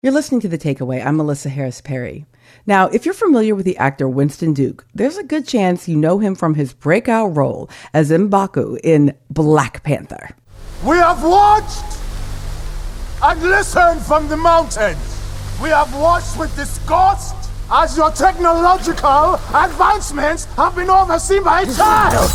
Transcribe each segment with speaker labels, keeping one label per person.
Speaker 1: You're listening to The Takeaway. I'm Melissa Harris Perry. Now, if you're familiar with the actor Winston Duke, there's a good chance you know him from his breakout role as M'Baku in Black Panther.
Speaker 2: We have watched and listened from the mountains. We have watched with disgust as your technological advancements have been overseen by a child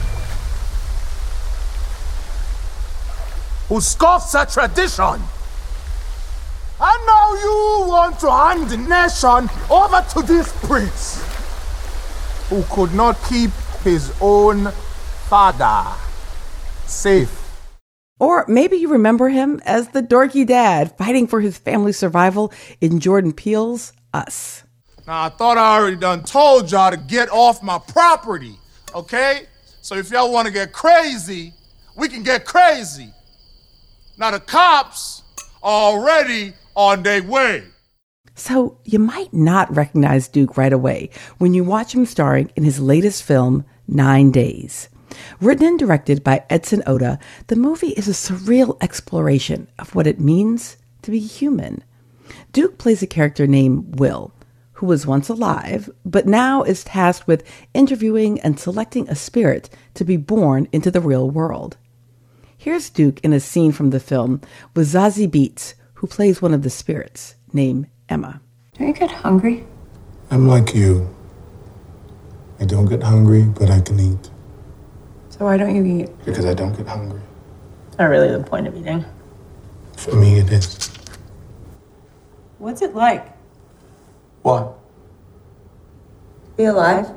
Speaker 2: who scoffs at tradition. And now you want to hand the nation over to this prince who could not keep his own father safe.
Speaker 1: Or maybe you remember him as the dorky dad fighting for his family's survival in Jordan Peele's Us.
Speaker 2: Now, I thought I already done told y'all to get off my property, okay? So if y'all want to get crazy, we can get crazy. Now, the cops are already on their way.
Speaker 1: So you might not recognize Duke right away when you watch him starring in his latest film, 9 Days. Written and directed by Edson Oda, the movie is a surreal exploration of what it means to be human. Duke plays a character named Will, who was once alive, but now is tasked with interviewing and selecting a spirit to be born into the real world. Here's Duke in a scene from the film with Zazie Beetz, who plays one of the spirits, named Emma.
Speaker 3: Don't you get hungry?
Speaker 4: I'm like you. I don't get hungry, but I can eat.
Speaker 3: So why don't you eat?
Speaker 4: Because I don't get hungry.
Speaker 3: It's not really the point of eating.
Speaker 4: For me, it is.
Speaker 3: What's it like?
Speaker 4: What?
Speaker 3: Be alive?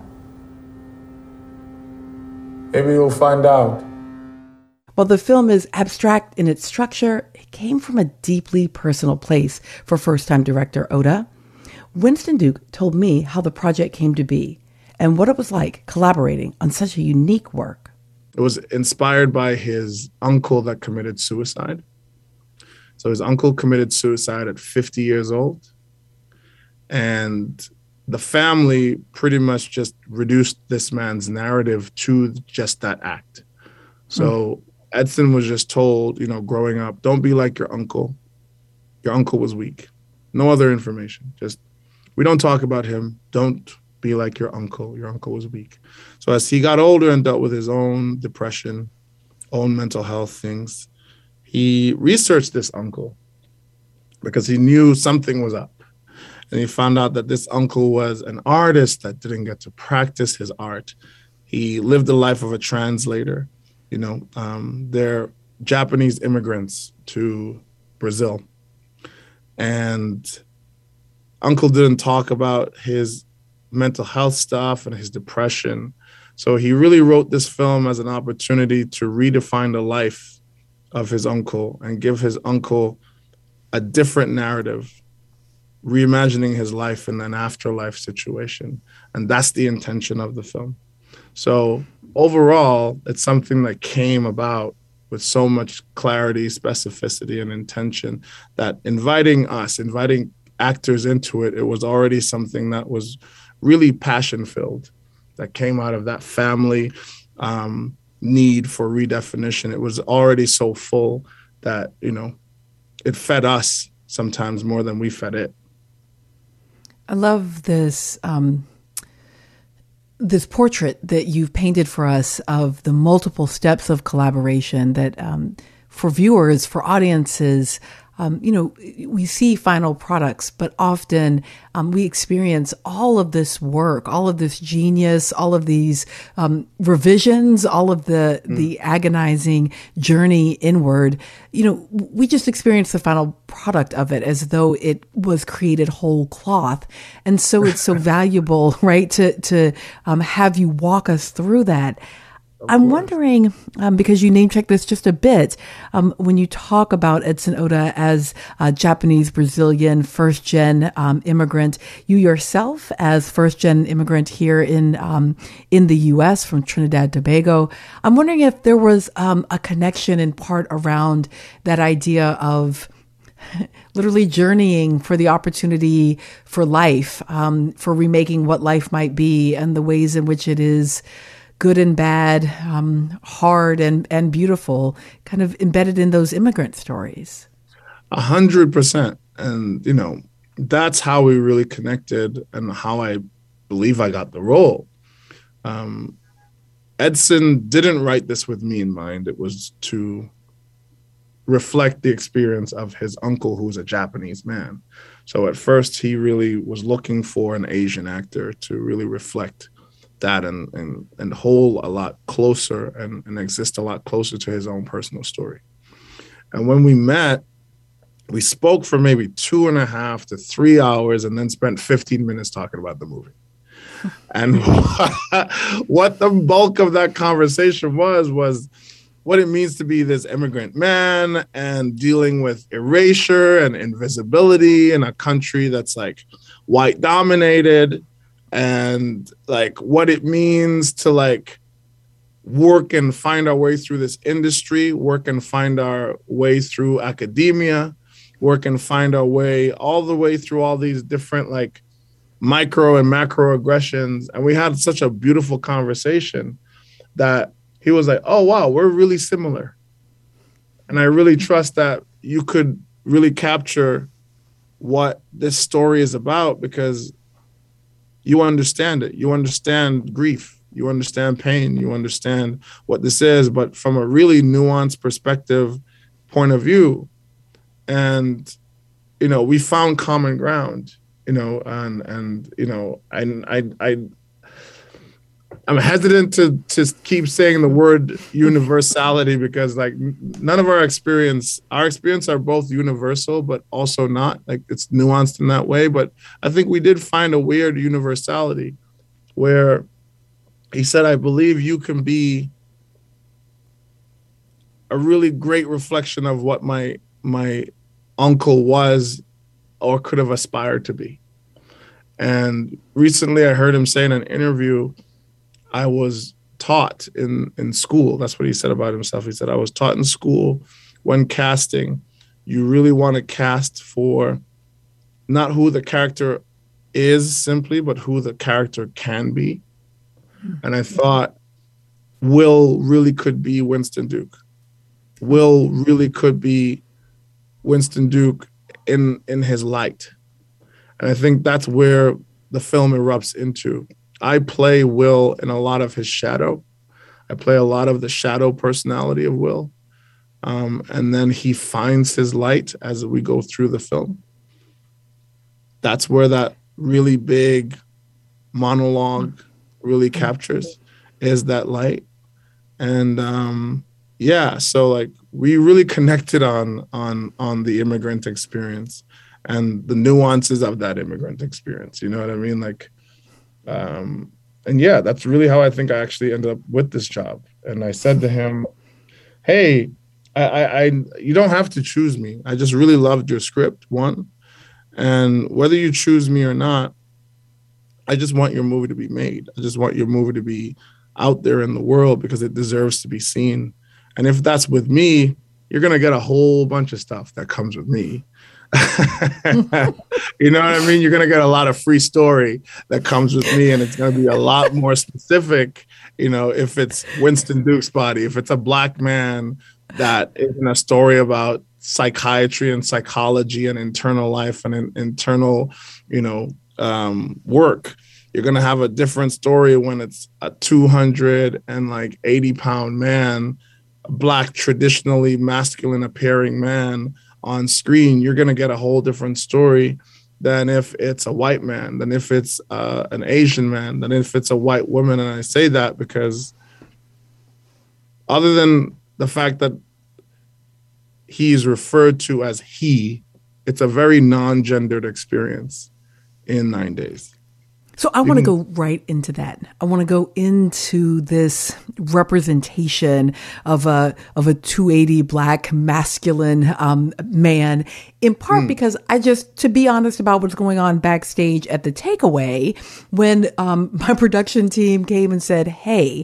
Speaker 4: Maybe you'll find out.
Speaker 1: While the film is abstract in its structure, it came from a deeply personal place for first-time director Oda. Winston Duke told me how the project came to be and what it was like collaborating on such a unique work.
Speaker 5: It was inspired by his uncle that committed suicide. So his uncle committed suicide at 50 years old. And the family pretty much just reduced this man's narrative to just that act. So Edson was just told, growing up, don't be like your uncle. Your uncle was weak. No other information. Just, we don't talk about him. Don't be like your uncle. Your uncle was weak. So as he got older and dealt with his own depression, own mental health things, he researched this uncle because he knew something was up. And he found out that this uncle was an artist that didn't get to practice his art. He lived the life of a translator. They're Japanese immigrants to Brazil. And Uncle didn't talk about his mental health stuff and his depression. So he really wrote this film as an opportunity to redefine the life of his uncle and give his uncle a different narrative, reimagining his life in an afterlife situation. And that's the intention of the film. So overall, it's something that came about with so much clarity, specificity, and intention that inviting actors into it, it was already something that was really passion-filled, that came out of that family need for redefinition. It was already so full that, it fed us sometimes more than we fed it.
Speaker 1: I love this this portrait that you've painted for us of the multiple steps of collaboration that for viewers, for audiences, we see final products, but often we experience all of this work, all of this genius, all of these revisions, all of the agonizing journey inward. We just experience the final product of it as though it was created whole cloth. And so it's so valuable, right, to have you walk us through that. I'm wondering, because you name checked this just a bit, when you talk about Edson Oda as a Japanese Brazilian first-gen immigrant, you yourself as first-gen immigrant here in the U.S. from Trinidad Tobago, I'm wondering if there was a connection in part around that idea of literally journeying for the opportunity for life, for remaking what life might be and the ways in which it is good and bad, hard and beautiful, kind of embedded in those immigrant stories.
Speaker 5: 100%. And, you know, that's how we really connected and how I believe I got the role. Edson didn't write this with me in mind. It was to reflect the experience of his uncle, who's a Japanese man. So at first, he really was looking for an Asian actor to really reflect that and hold a lot closer and exist a lot closer to his own personal story. And when we met, we spoke for maybe 2.5 to 3 hours and then spent 15 minutes talking about the movie. And what the bulk of that conversation was what it means to be this immigrant man and dealing with erasure and invisibility in a country that's like white dominated, and like what it means to like work and find our way through this industry, work and find our way through academia, work and find our way all the way through all these different like micro and macro aggressions. And we had such a beautiful conversation that he was like, oh, wow, we're really similar. And I really trust that you could really capture what this story is about because you understand it. You understand grief. You understand pain. You understand what this is, but from a really nuanced perspective, point of view. And, you know, we found common ground, you know, and you know, I'm hesitant to keep saying the word universality because like none of our experience are both universal, but also not like it's nuanced in that way. But I think we did find a weird universality where he said, I believe you can be a really great reflection of what my uncle was or could have aspired to be. And recently I heard him say in an interview, I was taught in school. That's what he said about himself. He said, I was taught in school when casting, you really want to cast for not who the character is simply, but who the character can be. And I thought Will really could be Winston Duke. Will really could be Winston Duke in his light. And I think that's where the film erupts into. I play Will in a lot of his shadow. I play a lot of the shadow personality of Will. And then he finds his light as we go through the film. That's where that really big monologue really captures, is that light. And yeah, so like we really connected on the immigrant experience and the nuances of that immigrant experience. You know what I mean? Like, and yeah, that's really how I think I actually ended up with this job. And I said to him, hey, I you don't have to choose me. I just really loved your script, one. And whether you choose me or not, I just want your movie to be made. I just want your movie to be out there in the world because it deserves to be seen. And if that's with me, you're going to get a whole bunch of stuff that comes with me. You know what I mean? You're going to get a lot of free story that comes with me, and it's going to be a lot more specific, you know, if it's Winston Duke's body, if it's a Black man that is in a story about psychiatry and psychology and internal life and internal, you know, work. You're going to have a different story when it's a 280-pound man, a Black, traditionally masculine appearing man on screen. You're going to get a whole different story than if it's a white man, than if it's an Asian man, than if it's a white woman. And I say that because other than the fact that he's referred to as he, it's a very non-gendered experience in 9 days.
Speaker 1: So I want to go right into that. I want to go into this representation of a 280 Black masculine man, in part because to be honest about what's going on backstage at the takeaway, when my production team came and said, hey,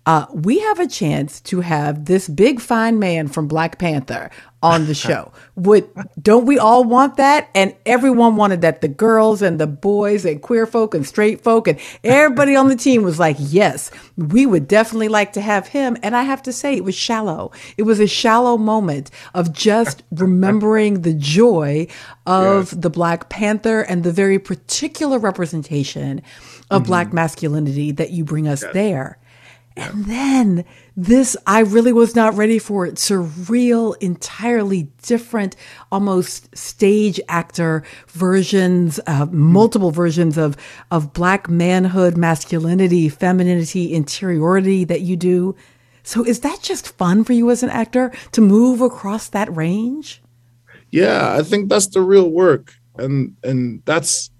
Speaker 1: we have a chance to have this big fine man from Black Panther on the show. Don't we all want that? And everyone wanted that. The girls and the boys and queer folk and straight folk and everybody on the team was like, yes, we would definitely like to have him. And I have to say, it was shallow. It was a shallow moment of just remembering the joy of the Black Panther and the very particular representation of Black masculinity that you bring us there. And then this, I really was not ready for it. Surreal, entirely different, almost stage actor versions, multiple versions of Black manhood, masculinity, femininity, interiority that you do. So is that just fun for you as an actor to move across that range?
Speaker 5: Yeah, I think that's the real work. And that's,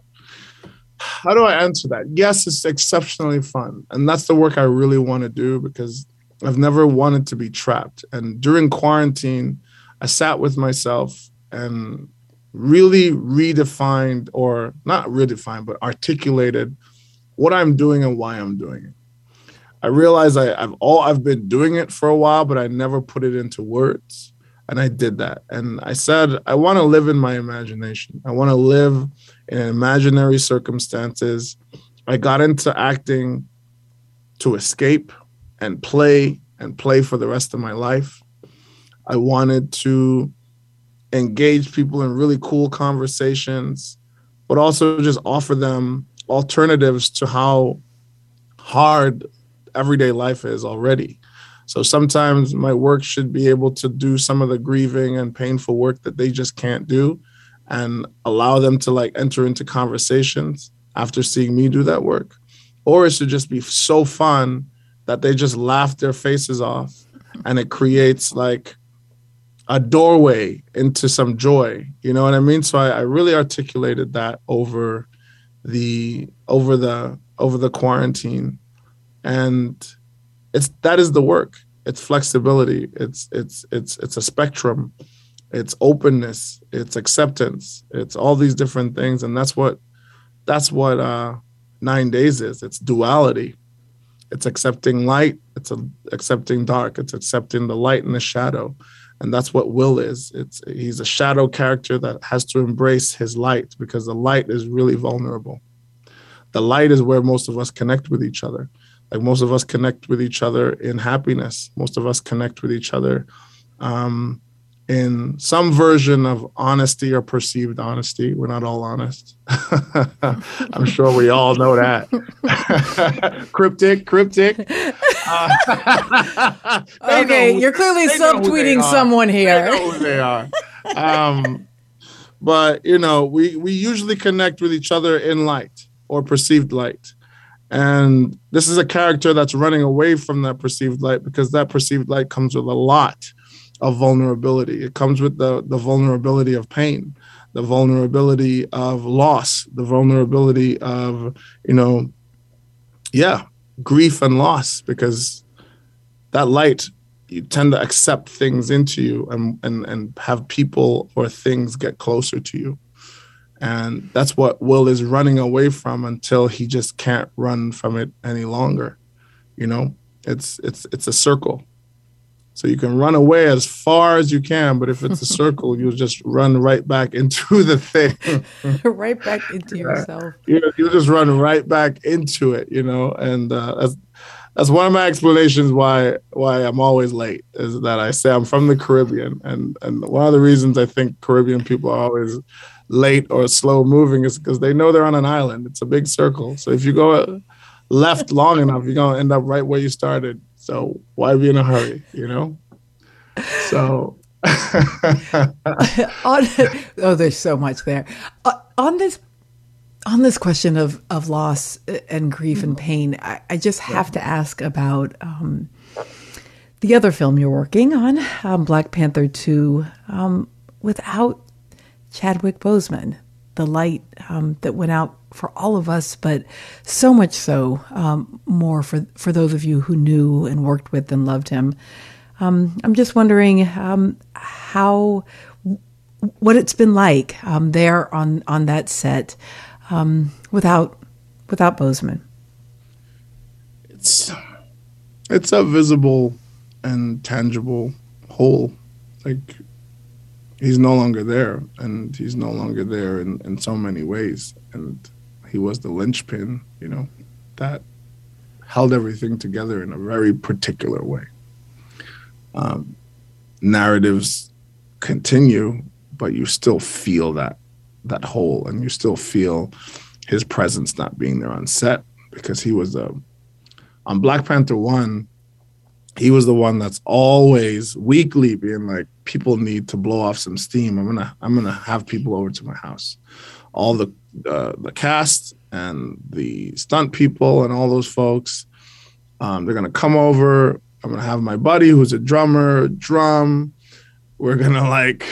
Speaker 5: how do I answer that? Yes, it's exceptionally fun. And that's the work I really want to do because I've never wanted to be trapped. And during quarantine, I sat with myself and really redefined, or not redefined, but articulated what I'm doing and why I'm doing it. I realized I've been doing it for a while, but I never put it into words. And I did that. And I said, I want to live in my imagination. I want to live in imaginary circumstances. I got into acting to escape and play for the rest of my life. I wanted to engage people in really cool conversations, but also just offer them alternatives to how hard everyday life is already. So sometimes my work should be able to do some of the grieving and painful work that they just can't do and allow them to like enter into conversations after seeing me do that work. Or it should just be so fun that they just laugh their faces off and it creates like a doorway into some joy. You know what I mean? So I really articulated that over the quarantine. And that is the work. It's flexibility. It's a spectrum. It's openness. It's acceptance. It's all these different things, and that's what 9 Days is. It's duality. It's accepting light. It's accepting dark. It's accepting the light and the shadow, and that's what Will is. He's a shadow character that has to embrace his light because the light is really vulnerable. The light is where most of us connect with each other. Like most of us connect with each other in happiness. Most of us connect with each other in some version of honesty or perceived honesty. We're not all honest. I'm sure we all know that. Cryptic.
Speaker 1: Okay, you're clearly subtweeting someone here.
Speaker 5: They know who they are. But, we usually connect with each other in light or perceived light. And this is a character that's running away from that perceived light because that perceived light comes with a lot of vulnerability. It comes with the vulnerability of pain, the vulnerability of loss, the vulnerability of, grief and loss, because that light, you tend to accept things into you and have people or things get closer to you. And that's what Will is running away from until he just can't run from it any longer. It's a circle. So you can run away as far as you can, but if it's a circle, you'll just run right back into the thing.
Speaker 1: Right back into yourself.
Speaker 5: You'll just run right back into it, and that's one of my explanations why I'm always late, is that I say I'm from the Caribbean. And one of the reasons I think Caribbean people are always late or slow moving is because they know they're on an island. It's a big circle. So if you go left long enough, you're going to end up right where you started. So why be in a hurry, So.
Speaker 1: There's so much there. On this question of loss and grief and pain, I just have to ask about the other film you're working on, Black Panther 2, without Chadwick Boseman, the light that went out for all of us, but so much so more for those of you who knew and worked with and loved him. I'm just wondering what it's been like there on that set without Boseman.
Speaker 5: It's it's a visible and tangible whole. Like, he's no longer there, and he's no longer there in so many ways. And he was the linchpin, you know, that held everything together in a very particular way. Narratives continue, but you still feel that hole, and you still feel his presence not being there on set, because he was on Black Panther 1, he was the one that's always weekly being like, people need to blow off some steam. I'm gonna have people over to my house. All the cast and the stunt people and all those folks, they're gonna come over. I'm gonna have my buddy who's a drummer drum. We're gonna like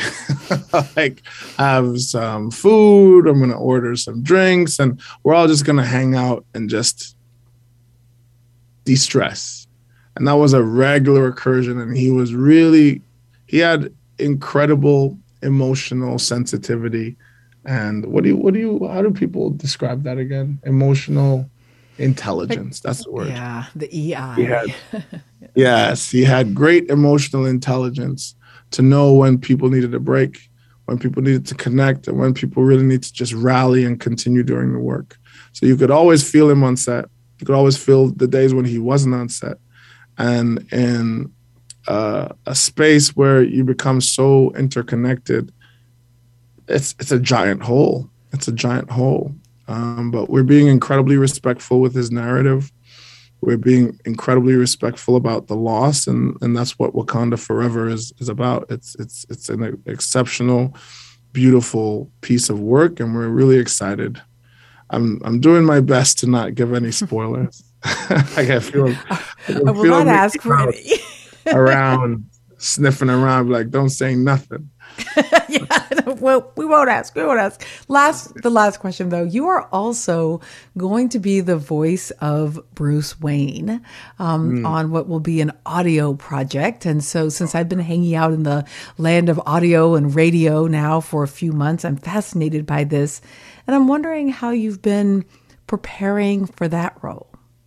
Speaker 5: have some food. I'm gonna order some drinks, and we're all just gonna hang out and just de-stress. And that was a regular recursion. And he had incredible emotional sensitivity. And how do people describe that again? Emotional intelligence. That's the word.
Speaker 1: Yeah, the EI.
Speaker 5: He had great emotional intelligence to know when people needed a break, when people needed to connect, and when people really need to just rally and continue doing the work. So you could always feel him on set. You could always feel the days when he wasn't on set. And in a space where you become so interconnected, it's a giant hole. It's a giant hole. But we're being incredibly respectful with his narrative. We're being incredibly respectful about the loss, and that's what Wakanda Forever is about. It's an exceptional, beautiful piece of work, and we're really excited. I'm doing my best to not give any spoilers. I
Speaker 1: will not ask for any.
Speaker 5: Around sniffing around, like, don't say nothing.
Speaker 1: Well, we won't ask. The last question, though. You are also going to be the voice of Bruce Wayne on what will be an audio project. And so since I've been hanging out in the land of audio and radio now for a few months, I'm fascinated by this. And I'm wondering how you've been preparing for that role.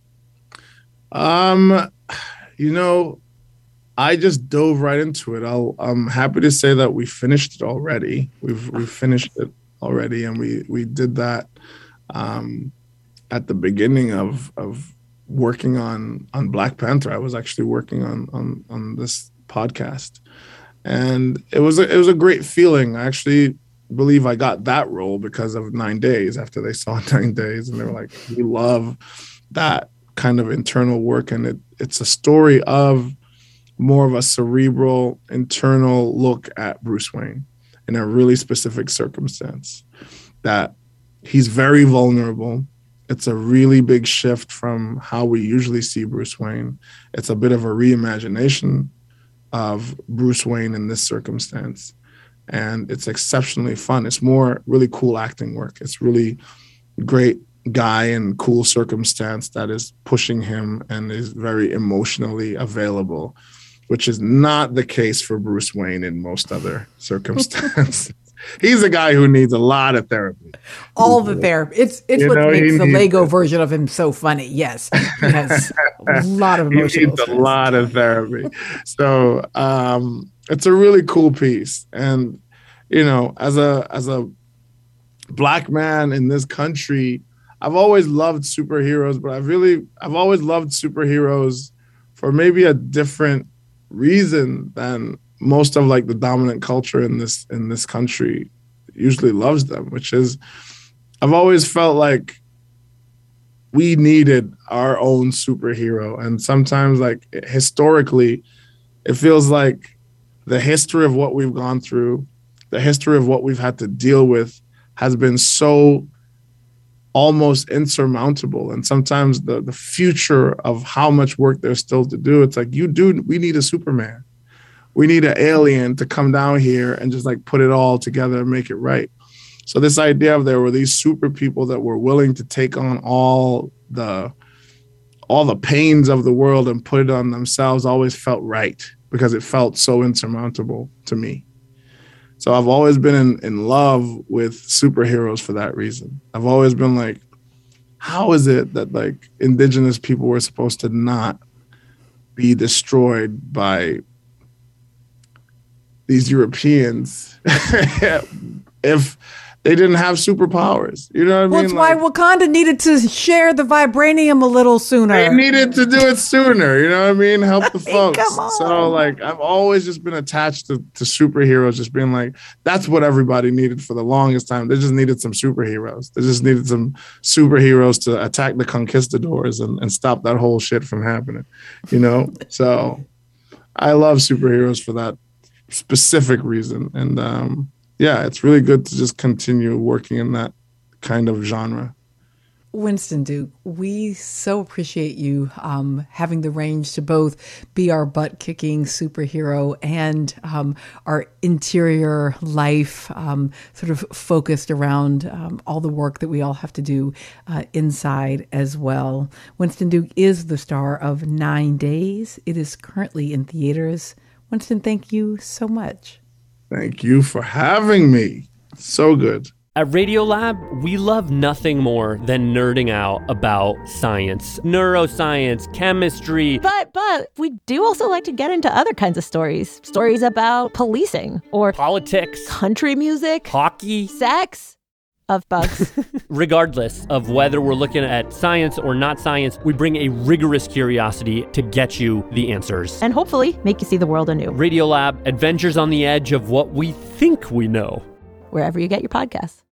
Speaker 5: You know, I just dove right into it. I'm happy to say that we finished it already. We've finished it already, and we did that at the beginning of working on Black Panther. I was actually working on this podcast, and it was a great feeling. I actually believe I got that role because of 9 Days. After they saw 9 Days, and they were like, "We love that kind of internal work," and it's a story of more of a cerebral, internal look at Bruce Wayne in a really specific circumstance, that he's very vulnerable. It's a really big shift from how we usually see Bruce Wayne. It's a bit of a reimagination of Bruce Wayne in this circumstance. And it's exceptionally fun. It's more really cool acting work. It's really great guy in cool circumstance that is pushing him and is very emotionally available, which is not the case for Bruce Wayne in most other circumstances. He's a guy who needs a lot of therapy.
Speaker 1: All the therapy. It's what makes the Lego version of him so funny. Yes, he has a lot of emotional.
Speaker 5: He needs a lot of therapy. So it's a really cool piece. And you know, as a Black man in this country, I've always loved superheroes, but I've always loved superheroes for maybe a different reason than most of like the dominant culture in this country usually loves them, which is I've always felt like we needed our own superhero. And sometimes, like, historically, it feels like the history of what we've gone through, the history of what we've had to deal with has been so almost insurmountable. And sometimes the future of how much work there's still to do, it's like, we need a Superman. We need an alien to come down here and just like put it all together and make it right. So this idea of there were these super people that were willing to take on all the pains of the world and put it on themselves always felt right, because it felt so insurmountable to me. So I've always been in love with superheroes for that reason. I've always been like, how is it that like indigenous people were supposed to not be destroyed by these Europeans if they didn't have superpowers. You know what I mean?
Speaker 1: Well, it's why Wakanda needed to share the vibranium a little sooner.
Speaker 5: They needed to do it sooner. You know what I mean? Help the folks.
Speaker 1: Come on.
Speaker 5: So, like, I've always just been attached to superheroes, just being like, that's what everybody needed for the longest time. They just needed some superheroes. They just needed some superheroes to attack the conquistadors and stop that whole shit from happening, you know? So I love superheroes for that specific reason. And, yeah, it's really good to just continue working in that kind of genre.
Speaker 1: Winston Duke, we so appreciate you having the range to both be our butt-kicking superhero and our interior life sort of focused around all the work that we all have to do inside as well. Winston Duke is the star of 9 Days. It is currently in theaters. Winston, thank you so much.
Speaker 5: Thank you for having me. So good.
Speaker 6: At Radiolab, we love nothing more than nerding out about science, neuroscience, chemistry.
Speaker 7: But we do also like to get into other kinds of stories. Stories about policing or
Speaker 6: Politics,
Speaker 7: country music,
Speaker 6: hockey,
Speaker 7: sex, of bugs.
Speaker 6: Regardless of whether we're looking at science or not science, we bring a rigorous curiosity to get you the answers.
Speaker 7: And hopefully make you see the world anew.
Speaker 6: Radiolab, adventures on the edge of what we think we know.
Speaker 7: Wherever you get your podcasts.